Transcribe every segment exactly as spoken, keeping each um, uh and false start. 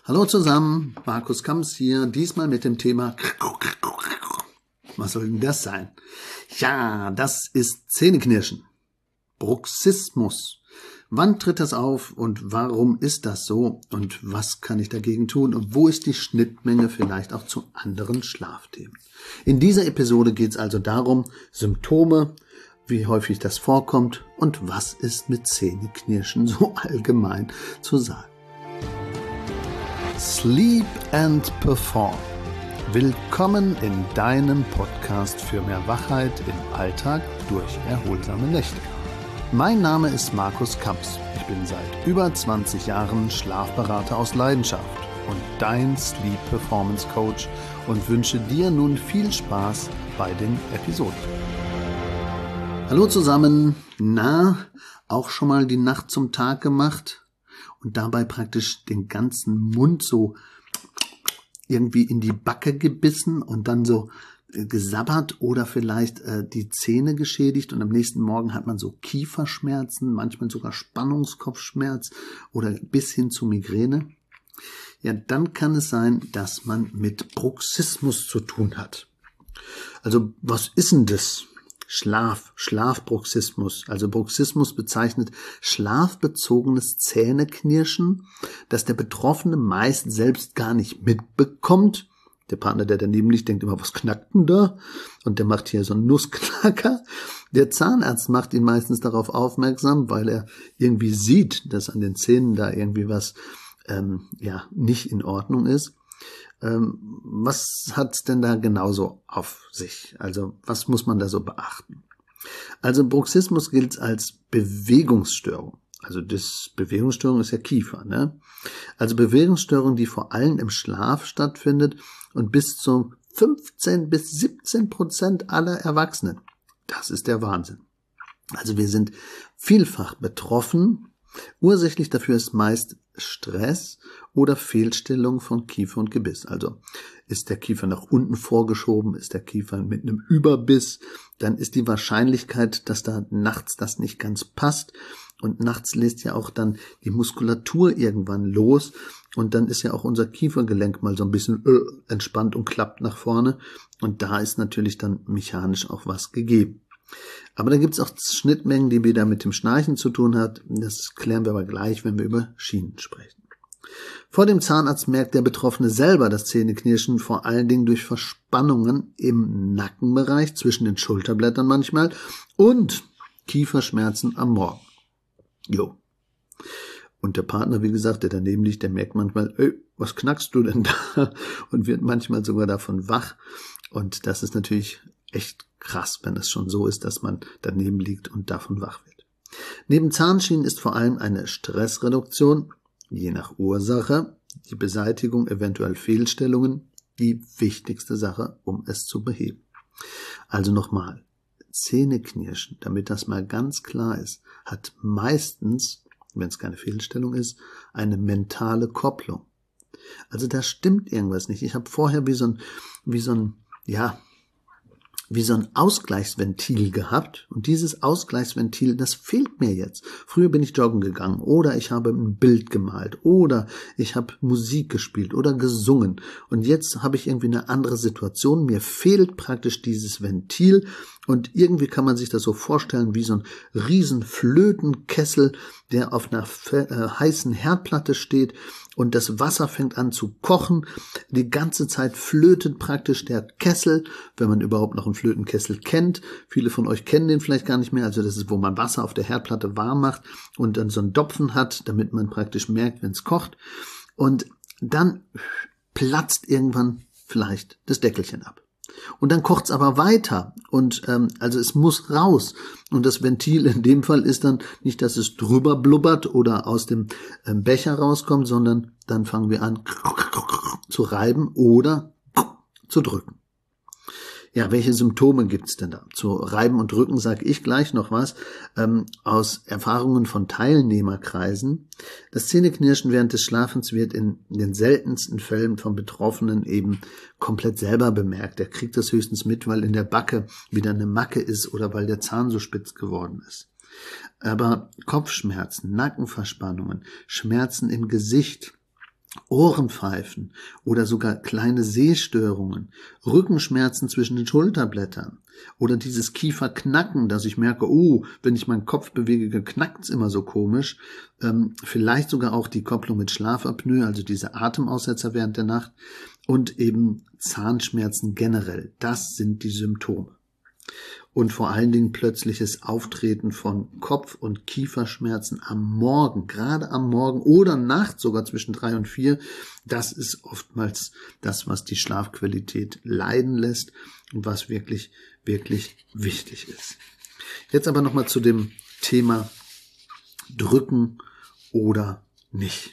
Hallo zusammen, Markus Kamps hier, diesmal mit dem Thema was soll denn das sein? Ja, das ist Zähneknirschen. Bruxismus. Wann tritt das auf und warum ist das so und was kann ich dagegen tun und wo ist die Schnittmenge vielleicht auch zu anderen Schlafthemen? In dieser Episode geht es also darum, Symptome, wie häufig das vorkommt und was ist mit Zähneknirschen so allgemein zu sagen. Sleep and Perform. Willkommen in deinem Podcast für mehr Wachheit im Alltag durch erholsame Nächte. Mein Name ist Markus Kamps. Ich bin seit über zwanzig Jahren Schlafberater aus Leidenschaft und dein Sleep Performance Coach und wünsche dir nun viel Spaß bei den Episoden. Hallo zusammen. Na, auch schon mal die Nacht zum Tag gemacht und dabei praktisch den ganzen Mund so irgendwie in die Backe gebissen und dann so gesabbert oder vielleicht äh, die Zähne geschädigt und am nächsten Morgen hat man so Kieferschmerzen, manchmal sogar Spannungskopfschmerz oder bis hin zu Migräne. Ja, dann kann es sein, dass man mit Bruxismus zu tun hat. Also was ist denn das? Schlaf, Schlafbruxismus. Also Bruxismus bezeichnet schlafbezogenes Zähneknirschen, das der Betroffene meist selbst gar nicht mitbekommt. Der Partner, der daneben liegt, denkt immer, was knackt denn da? Und der macht hier so einen Nussknacker. Der Zahnarzt macht ihn meistens darauf aufmerksam, weil er irgendwie sieht, dass an den Zähnen da irgendwie was ähm, ja nicht in Ordnung ist. Ähm, was hat's denn da genauso auf sich? Also was muss man da so beachten? Also Bruxismus gilt als Bewegungsstörung. Also das Bewegungsstörung ist ja Kiefer, ne? Also Bewegungsstörung, die vor allem im Schlaf stattfindet und bis zu fünfzehn bis siebzehn Prozent aller Erwachsenen. Das ist der Wahnsinn. Also wir sind vielfach betroffen. Ursächlich dafür ist meist Stress oder Fehlstellung von Kiefer und Gebiss. Also ist der Kiefer nach unten vorgeschoben, ist der Kiefer mit einem Überbiss, dann ist die Wahrscheinlichkeit, dass da nachts das nicht ganz passt und nachts lässt ja auch dann die Muskulatur irgendwann los und dann ist ja auch unser Kiefergelenk mal so ein bisschen äh, entspannt und klappt nach vorne und da ist natürlich dann mechanisch auch was gegeben. Aber da gibt es auch Schnittmengen, die wieder mit dem Schnarchen zu tun hat. Das klären wir aber gleich, wenn wir über Schienen sprechen. Vor dem Zahnarzt merkt der Betroffene selber das Zähneknirschen vor allen Dingen durch Verspannungen im Nackenbereich, zwischen den Schulterblättern manchmal und Kieferschmerzen am Morgen. Jo. Und der Partner, wie gesagt, der daneben liegt, der merkt manchmal, ey, was knackst du denn da? Und wird manchmal sogar davon wach. Und das ist natürlich echt krass, wenn es schon so ist, dass man daneben liegt und davon wach wird. Neben Zahnschienen ist vor allem eine Stressreduktion, je nach Ursache, die Beseitigung eventuell Fehlstellungen, die wichtigste Sache, um es zu beheben. Also nochmal, Zähneknirschen, damit das mal ganz klar ist, hat meistens, wenn es keine Fehlstellung ist, eine mentale Kopplung. Also da stimmt irgendwas nicht. Ich habe vorher wie so ein, wie so ein, ja, wie so ein Ausgleichsventil gehabt und dieses Ausgleichsventil, das fehlt mir jetzt. Früher bin ich joggen gegangen oder ich habe ein Bild gemalt oder ich habe Musik gespielt oder gesungen und jetzt habe ich irgendwie eine andere Situation. Mir fehlt praktisch dieses Ventil und irgendwie kann man sich das so vorstellen wie so ein riesen Flötenkessel, der auf einer äh, heißen Herdplatte steht und das Wasser fängt an zu kochen. Die ganze Zeit flötet praktisch der Kessel, wenn man überhaupt noch einen Flötenkessel kennt. Viele von euch kennen den vielleicht gar nicht mehr. Also das ist, wo man Wasser auf der Herdplatte warm macht und dann so einen Dopfen hat, damit man praktisch merkt, wenn es kocht. Und dann platzt irgendwann vielleicht das Deckelchen ab. Und dann kocht's aber weiter und ähm, also es muss raus und das Ventil in dem Fall ist dann nicht, dass es drüber blubbert oder aus dem ähm, Becher rauskommt, sondern dann fangen wir an zu reiben oder zu drücken. Ja, welche Symptome gibt's denn da? Zu Reiben und Drücken sage ich gleich noch was. Ähm, aus Erfahrungen von Teilnehmerkreisen. Das Zähneknirschen während des Schlafens wird in den seltensten Fällen vom Betroffenen eben komplett selber bemerkt. Er kriegt das höchstens mit, weil in der Backe wieder eine Macke ist oder weil der Zahn so spitz geworden ist. Aber Kopfschmerzen, Nackenverspannungen, Schmerzen im Gesicht, Ohrenpfeifen oder sogar kleine Sehstörungen, Rückenschmerzen zwischen den Schulterblättern oder dieses Kieferknacken, dass ich merke, oh, wenn ich meinen Kopf bewege, knackt's immer so komisch. Ähm, vielleicht sogar auch die Kopplung mit Schlafapnoe, also diese Atemaussetzer während der Nacht und eben Zahnschmerzen generell. Das sind die Symptome. Und vor allen Dingen plötzliches Auftreten von Kopf- und Kieferschmerzen am Morgen, gerade am Morgen oder nachts sogar zwischen drei und vier. Das ist oftmals das, was die Schlafqualität leiden lässt und was wirklich, wirklich wichtig ist. Jetzt aber nochmal zu dem Thema Drücken oder nicht.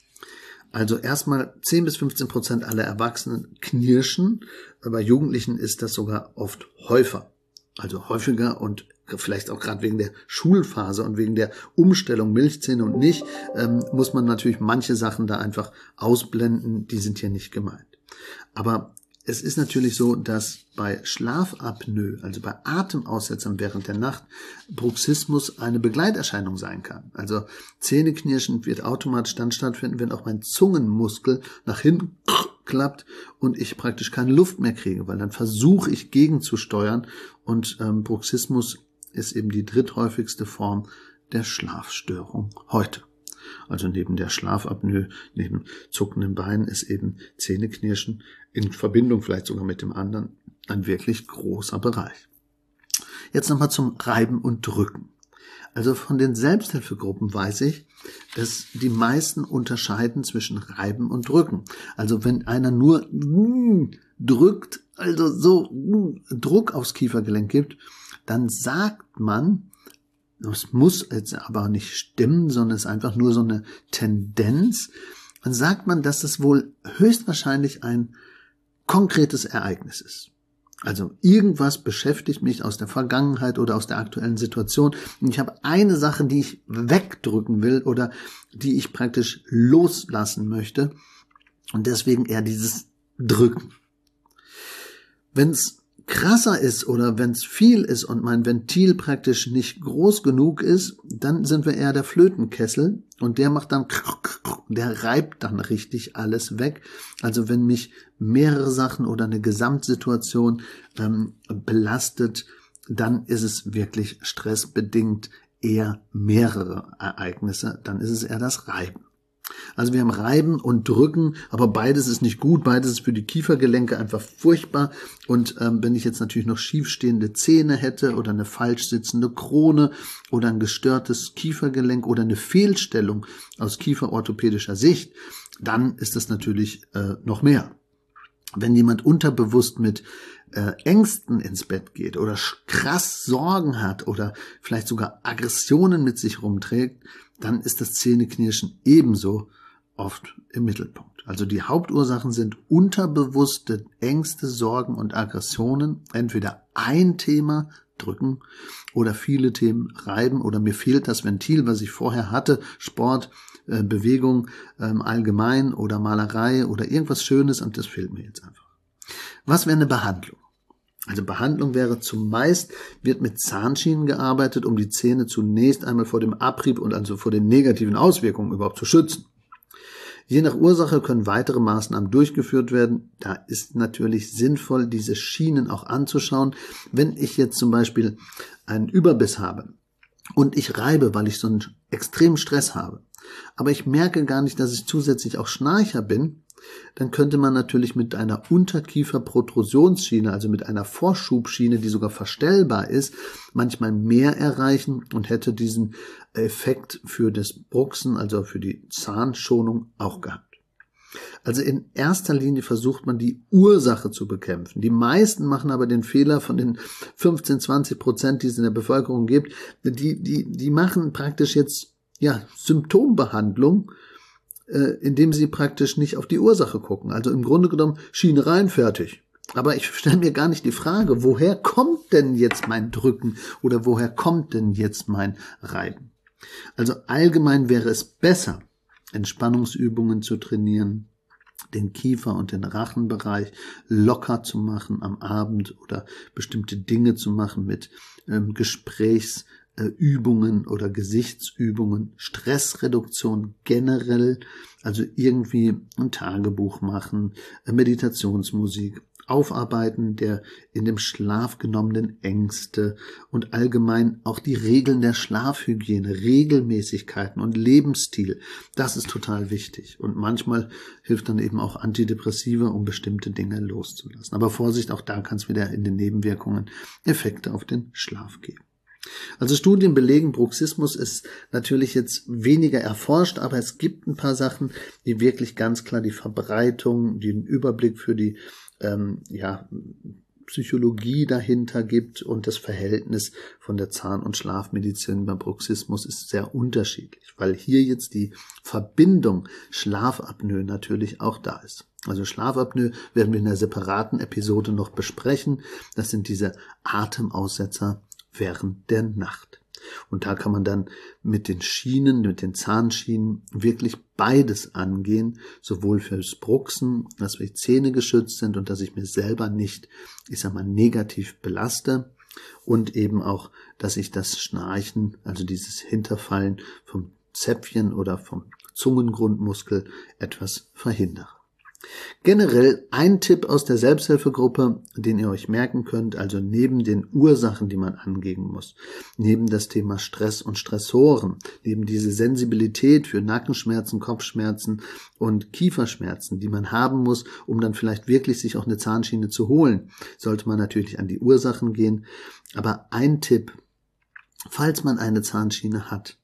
Also erstmal zehn bis fünfzehn Prozent aller Erwachsenen knirschen, bei Jugendlichen ist das sogar oft häufiger. Also häufiger und vielleicht auch gerade wegen der Schulphase und wegen der Umstellung Milchzähne und nicht, ähm, muss man natürlich manche Sachen da einfach ausblenden, die sind hier nicht gemeint. Aber es ist natürlich so, dass bei Schlafapnoe, also bei Atemaussetzern während der Nacht, Bruxismus eine Begleiterscheinung sein kann. Also Zähneknirschen wird automatisch dann stattfinden, wenn auch mein Zungenmuskel nach hinten klappt und ich praktisch keine Luft mehr kriege, weil dann versuche ich gegenzusteuern und ähm, Bruxismus ist eben die dritthäufigste Form der Schlafstörung heute. Also neben der Schlafapnoe, neben zuckenden Beinen ist eben Zähneknirschen in Verbindung vielleicht sogar mit dem anderen ein wirklich großer Bereich. Jetzt nochmal zum Reiben und Drücken. Also von den Selbsthilfegruppen weiß ich, dass die meisten unterscheiden zwischen Reiben und Drücken. Also wenn einer nur drückt, also so Druck aufs Kiefergelenk gibt, dann sagt man, das muss jetzt aber nicht stimmen, sondern es ist einfach nur so eine Tendenz. Dann sagt man, dass es wohl höchstwahrscheinlich ein konkretes Ereignis ist. Also irgendwas beschäftigt mich aus der Vergangenheit oder aus der aktuellen Situation. Und ich habe eine Sache, die ich wegdrücken will oder die ich praktisch loslassen möchte. Und deswegen eher dieses Drücken. Wenn es krasser ist oder wenn es viel ist und mein Ventil praktisch nicht groß genug ist, dann sind wir eher der Flötenkessel und der macht dann, der reibt dann richtig alles weg. Also wenn mich mehrere Sachen oder eine Gesamtsituation ähm, belastet, dann ist es wirklich stressbedingt eher mehrere Ereignisse, dann ist es eher das Reiben. Also wir haben Reiben und Drücken, aber beides ist nicht gut, beides ist für die Kiefergelenke einfach furchtbar. Und ähm, wenn ich jetzt natürlich noch schiefstehende Zähne hätte oder eine falsch sitzende Krone oder ein gestörtes Kiefergelenk oder eine Fehlstellung aus kieferorthopädischer Sicht, dann ist das natürlich äh, noch mehr. Wenn jemand unterbewusst mit äh, Ängsten ins Bett geht oder krass Sorgen hat oder vielleicht sogar Aggressionen mit sich rumträgt, dann ist das Zähneknirschen ebenso oft im Mittelpunkt. Also die Hauptursachen sind unterbewusste Ängste, Sorgen und Aggressionen. Entweder ein Thema, Drücken, oder viele Themen, Reiben, oder mir fehlt das Ventil, was ich vorher hatte, Sport, äh, Bewegung ähm, allgemein oder Malerei oder irgendwas Schönes, und das fehlt mir jetzt einfach. Was wäre eine Behandlung? Also Behandlung wäre zumeist, wird mit Zahnschienen gearbeitet, um die Zähne zunächst einmal vor dem Abrieb und also vor den negativen Auswirkungen überhaupt zu schützen. Je nach Ursache können weitere Maßnahmen durchgeführt werden. Da ist natürlich sinnvoll, diese Schienen auch anzuschauen. Wenn ich jetzt zum Beispiel einen Überbiss habe und ich reibe, weil ich so einen extremen Stress habe, aber ich merke gar nicht, dass ich zusätzlich auch Schnarcher bin, dann könnte man natürlich mit einer Unterkieferprotrusionsschiene, also mit einer Vorschubschiene, die sogar verstellbar ist, manchmal mehr erreichen und hätte diesen Effekt für das Bruxen, also für die Zahnschonung, auch gehabt. Also in erster Linie versucht man, die Ursache zu bekämpfen. Die meisten machen aber den Fehler von den fünfzehn, zwanzig Prozent, die es in der Bevölkerung gibt, die, die, die machen praktisch jetzt ja Symptombehandlung, indem sie praktisch nicht auf die Ursache gucken. Also im Grunde genommen Schiene rein, fertig. Aber ich stelle mir gar nicht die Frage, woher kommt denn jetzt mein Drücken oder woher kommt denn jetzt mein Reiben? Also allgemein wäre es besser, Entspannungsübungen zu trainieren, den Kiefer- und den Rachenbereich locker zu machen am Abend oder bestimmte Dinge zu machen mit ähm, Gesprächs Übungen oder Gesichtsübungen, Stressreduktion generell, also irgendwie ein Tagebuch machen, Meditationsmusik, Aufarbeiten der in dem Schlaf genommenen Ängste und allgemein auch die Regeln der Schlafhygiene, Regelmäßigkeiten und Lebensstil. Das ist total wichtig. Und manchmal hilft dann eben auch Antidepressiva, um bestimmte Dinge loszulassen. Aber Vorsicht, auch da kann es wieder in den Nebenwirkungen Effekte auf den Schlaf geben. Also Studien belegen, Bruxismus ist natürlich jetzt weniger erforscht, aber es gibt ein paar Sachen, die wirklich ganz klar die Verbreitung, den Überblick für die ähm, ja, Psychologie dahinter gibt, und das Verhältnis von der Zahn- und Schlafmedizin beim Bruxismus ist sehr unterschiedlich, weil hier jetzt die Verbindung Schlafapnoe natürlich auch da ist. Also Schlafapnoe werden wir in einer separaten Episode noch besprechen. Das sind diese Atemaussetzer während der Nacht. Und da kann man dann mit den Schienen, mit den Zahnschienen wirklich beides angehen, sowohl fürs Bruxen, dass die Zähne geschützt sind und dass ich mir selber nicht, ich sag mal, negativ belaste, und eben auch, dass ich das Schnarchen, also dieses Hinterfallen vom Zäpfchen oder vom Zungengrundmuskel etwas verhindere. Generell ein Tipp aus der Selbsthilfegruppe, den ihr euch merken könnt, also neben den Ursachen, die man angehen muss, neben das Thema Stress und Stressoren, neben diese Sensibilität für Nackenschmerzen, Kopfschmerzen und Kieferschmerzen, die man haben muss, um dann vielleicht wirklich sich auch eine Zahnschiene zu holen, sollte man natürlich an die Ursachen gehen. Aber ein Tipp, falls man eine Zahnschiene hat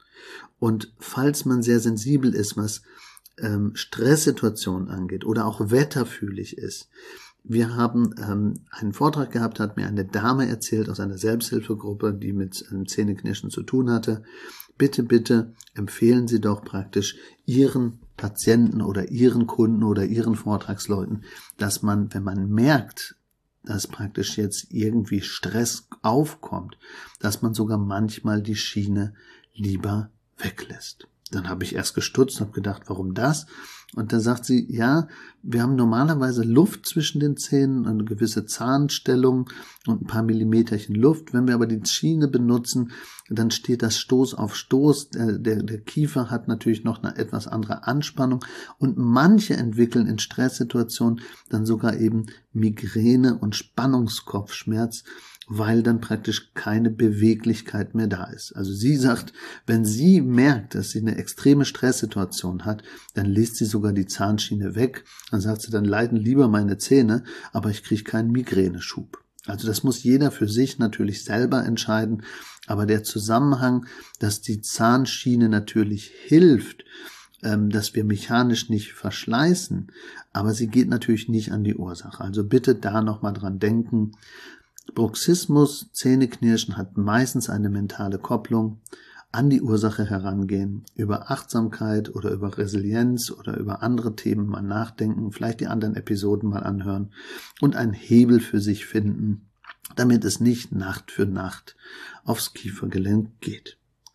und falls man sehr sensibel ist, was Ähm, Stresssituationen angeht oder auch wetterfühlig ist. Wir haben ähm, einen Vortrag gehabt, hat mir eine Dame erzählt aus einer Selbsthilfegruppe, die mit ähm, Zähneknirschen zu tun hatte. Bitte, bitte empfehlen Sie doch praktisch Ihren Patienten oder Ihren Kunden oder Ihren Vortragsleuten, dass man, wenn man merkt, dass praktisch jetzt irgendwie Stress aufkommt, dass man sogar manchmal die Schiene lieber weglässt. Dann habe ich erst gestutzt und habe gedacht, warum das? Und dann sagt sie, ja, wir haben normalerweise Luft zwischen den Zähnen, eine gewisse Zahnstellung und ein paar Millimeterchen Luft. Wenn wir aber die Schiene benutzen, dann steht das Stoß auf Stoß. Der, der, der Kiefer hat natürlich noch eine etwas andere Anspannung, und manche entwickeln in Stresssituationen dann sogar eben Migräne und Spannungskopfschmerz, weil dann praktisch keine Beweglichkeit mehr da ist. Also sie sagt, wenn sie merkt, dass sie eine extreme Stresssituation hat, dann lässt sie sogar die Zahnschiene weg. Dann sagt sie, dann leiden lieber meine Zähne, aber ich kriege keinen Migräneschub. Also das muss jeder für sich natürlich selber entscheiden. Aber der Zusammenhang, dass die Zahnschiene natürlich hilft, ähm, dass wir mechanisch nicht verschleißen, aber sie geht natürlich nicht an die Ursache. Also bitte da nochmal dran denken. Bruxismus, Zähneknirschen hat meistens eine mentale Kopplung. An die Ursache herangehen, über Achtsamkeit oder über Resilienz oder über andere Themen mal nachdenken, vielleicht die anderen Episoden mal anhören und einen Hebel für sich finden, damit es nicht Nacht für Nacht aufs Kiefergelenk geht.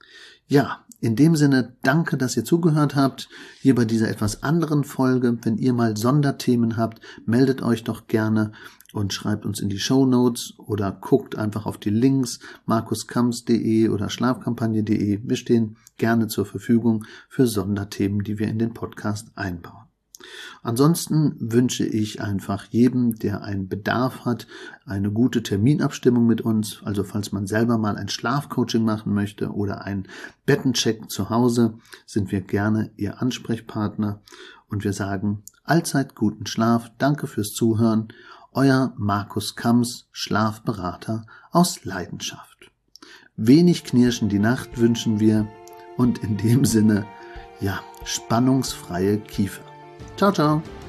Ja, in dem Sinne, danke, dass ihr zugehört habt, hier bei dieser etwas anderen Folge. Wenn ihr mal Sonderthemen habt, meldet euch doch gerne und schreibt uns in die Shownotes oder guckt einfach auf die Links markuskamps punkt de oder schlafkampagne punkt de. Wir stehen gerne zur Verfügung für Sonderthemen, die wir in den Podcast einbauen. Ansonsten wünsche ich einfach jedem, der einen Bedarf hat, eine gute Terminabstimmung mit uns. Also falls man selber mal ein Schlafcoaching machen möchte oder einen Bettencheck zu Hause, sind wir gerne Ihr Ansprechpartner. Und wir sagen allzeit guten Schlaf. Danke fürs Zuhören. Euer Markus Kamps, Schlafberater aus Leidenschaft. Wenig Knirschen die Nacht wünschen wir und in dem Sinne, ja, spannungsfreie Kiefer. Ciao, ciao.